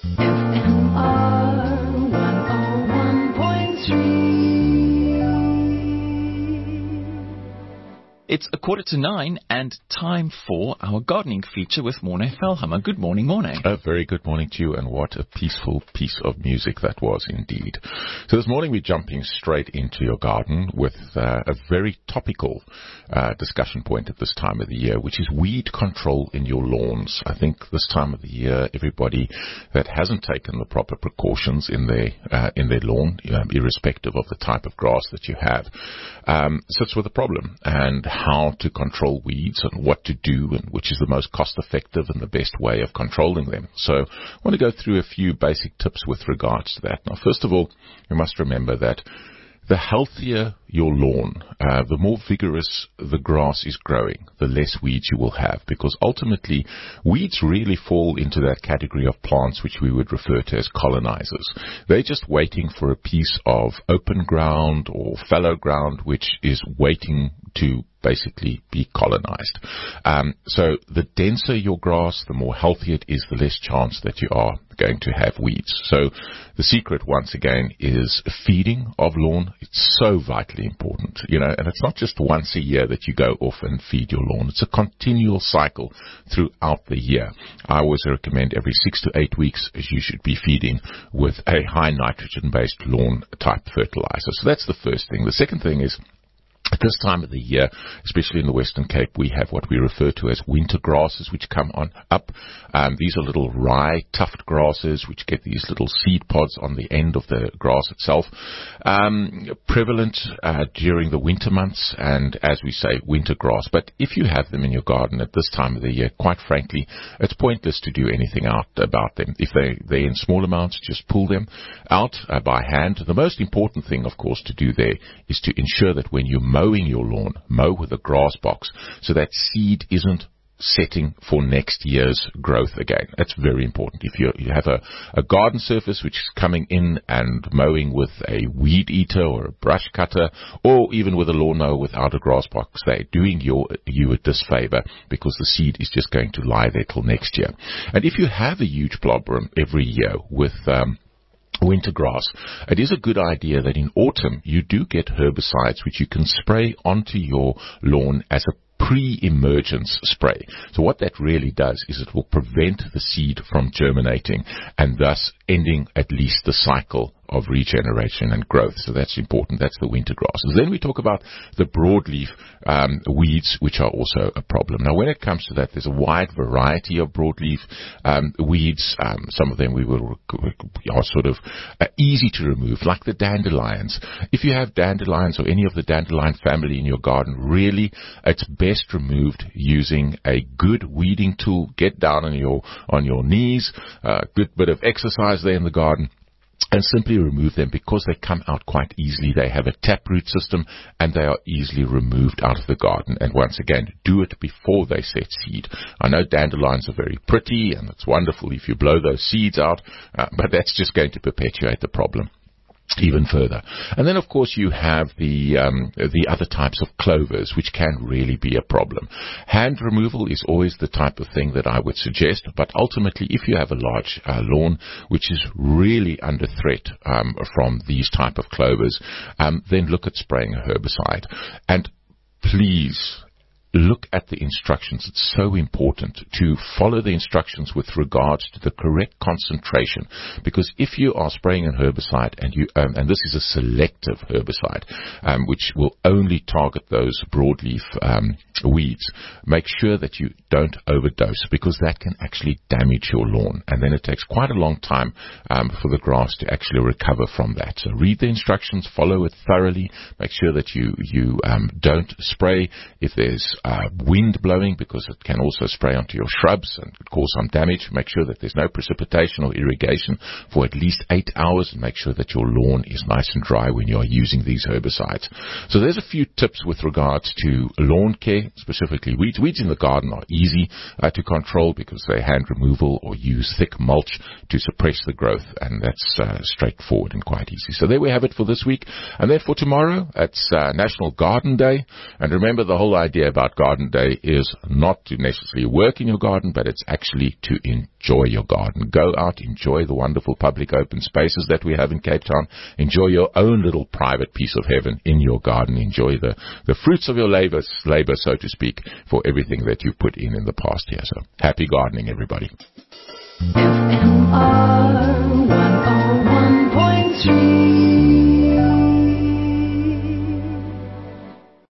FMR 101.3. It's 8:45 and time for our gardening feature with Morne Velhammer. Good morning, Morne. A very good morning to you, and what a peaceful piece of music that was indeed. So this morning we're jumping straight into your garden with a very topical discussion point at this time of the year, which is weed control in your lawns. I think this time of the year, everybody that hasn't taken the proper precautions in their lawn, irrespective of the type of grass that you have, sits with a problem, and how to control weeds and what to do and which is the most cost effective and the best way of controlling them. So I want to go through a few basic tips with regards to that. Now, first of all, you must remember that the healthier your lawn, the more vigorous the grass is growing, the less weeds you will have, because ultimately weeds really fall into that category of plants which we would refer to as colonizers. They're just waiting for a piece of open ground or fallow ground which is waiting to basically be colonized. So the denser your grass, the more healthy it is, the less chance that you are going to have weeds. So the secret, once again, is feeding of lawn. It's so vitally important, and it's not just once a year that you go off and feed your lawn. It's a continual cycle throughout the year. I always recommend every 6 to 8 weeks you should be feeding with a high nitrogen-based lawn type fertilizer. So that's the first thing. The second thing is, at this time of the year, especially in the Western Cape, we have what we refer to as winter grasses which come up. These are little rye tuft grasses which get these little seed pods on the end of the grass itself. Prevalent during the winter months and, as we say, winter grass. But if you have them in your garden at this time of the year, quite frankly, it's pointless to do anything about them. If they're in small amounts, just pull them out by hand. The most important thing, of course, to do there is to ensure that when you mowing your lawn, mow with a grass box so that seed isn't setting for next year's growth again. That's very important. If you have a garden surface which is coming in and mowing with a weed eater or a brush cutter, or even with a lawnmower without a grass box, they're doing you a disfavor, because the seed is just going to lie there till next year. And if you have a huge problem every year with winter grass, it is a good idea that in autumn you do get herbicides which you can spray onto your lawn as a pre-emergence spray. So what that really does is it will prevent the seed from germinating and thus ending at least the cycle of regeneration and growth. So that's important. That's the winter grasses. Then we talk about the broadleaf weeds, which are also a problem. Now, when it comes to that, there's a wide variety of broadleaf weeds. Some of them are sort of easy to remove, like the dandelions. If you have dandelions or any of the dandelion family in your garden, really, it's best removed using a good weeding tool. Get down on your knees, a good bit of exercise there in the garden, and simply remove them, because they come out quite easily. They have a taproot system and they are easily removed out of the garden. And once again, do it before they set seed. I know dandelions are very pretty and it's wonderful if you blow those seeds out, but that's just going to perpetuate the problem even further. And then, of course, you have the other types of clovers, which can really be a problem. Hand removal is always the type of thing that I would suggest, but ultimately, if you have a large lawn which is really under threat from these type of clovers, then look at spraying a herbicide. And please look at the instructions. It's so important to follow the instructions with regards to the correct concentration, because if you are spraying a herbicide and this is a selective herbicide which will only target those broadleaf weeds, make sure that you don't overdose, because that can actually damage your lawn, and then it takes quite a long time for the grass to actually recover from that. So read the instructions, follow it thoroughly, make sure that you don't spray if there's wind blowing, because it can also spray onto your shrubs and cause some damage. Make sure that there's no precipitation or irrigation for at least 8 hours, and make sure that your lawn is nice and dry when you are using these herbicides. So there's a few tips with regards to lawn care, specifically weeds. Weeds in the garden are easy to control because they're hand removal, or use thick mulch to suppress the growth, and that's straightforward and quite easy. So there we have it for this week. And then for tomorrow, it's National Garden Day. And remember the whole idea about about Garden Day is not to necessarily work in your garden, but it's actually to enjoy your garden. Go out, enjoy the wonderful public open spaces that we have in Cape Town. Enjoy your own little private piece of heaven in your garden. Enjoy the fruits of your labor, so to speak, for everything that you put in the past year. So happy gardening, everybody. FMR